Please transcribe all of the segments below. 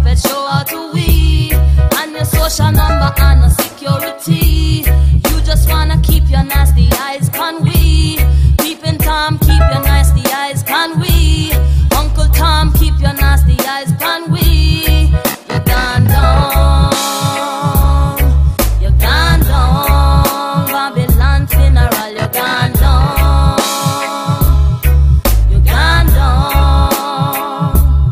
puppet show how to weave. And your social number and no security. You just wanna keep your nasty eyes, can we? Peeping Tom, keep your nasty eyes, can we? Uncle Tom, keep your nasty eyes, can we? You're gone down, you're gone down. Babylon funeral, you're gone down, you're gone down.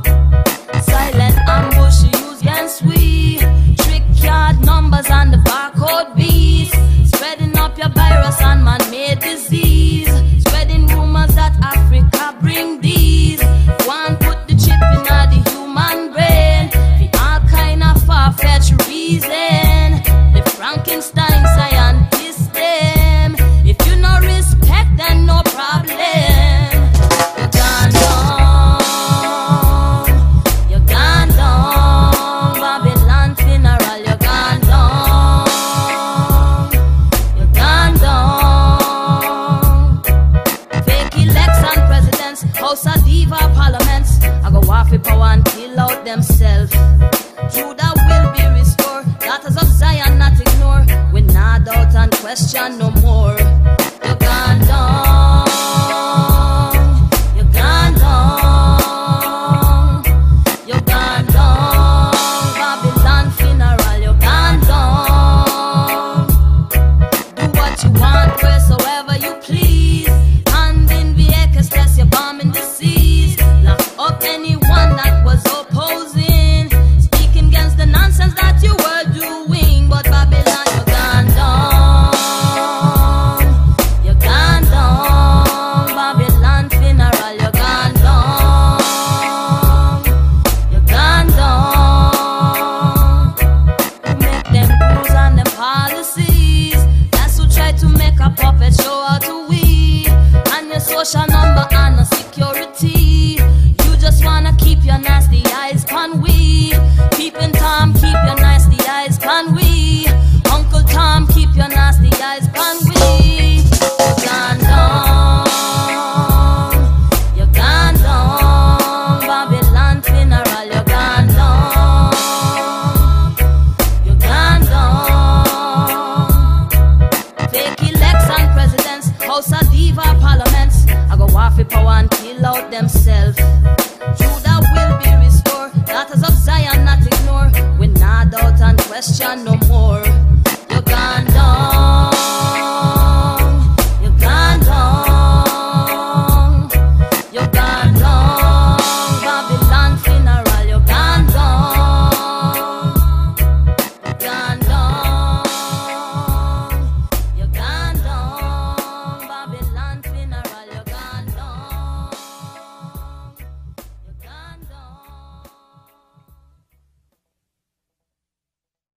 Silent ambush used against we. Trick card numbers and the barcode beast. Spreading up your virus and man-made disease. Spreading rumors that Africa bring these. One put the chip in the human brain for all kind of far-fetched reason. The Frankenstein scientists them. If you no respect, then no problem. You're gone down, you're gone down. Babylon funeral, you're gone down, you're gone down. Fake election presidents, House of Diva parliaments, I go off with power and kill out themselves. Judah will be restored, daughters of Zion not ignore. We not doubt and question no more. You're gone down, you're gone down, you're gone down. Babylon funeral, you're gone down. Do what you want, wheresoever you please. Hand in vehicles, test your bomb in the seas. Lock up anyone that was opposing, speaking against the nonsense that you were doing. But Babylon, you're gone down, you're gone down. Babylon funeral, you're gone down, you're gone down. Who make them rules and them policies? That's who try to make a puppet show how to weave. And your social number and no security. You just wanna keep your nasty eyes, can we? Peeping Tom, keep your nasty eyes, can we? Uncle Tom, keep your nasty eyes, can we? You're gone down, you're gone down. Babylon funeral, you're gone down, you're gone down. Fake election presidents, House of Diva parliaments, I go off with power and kill out themselves.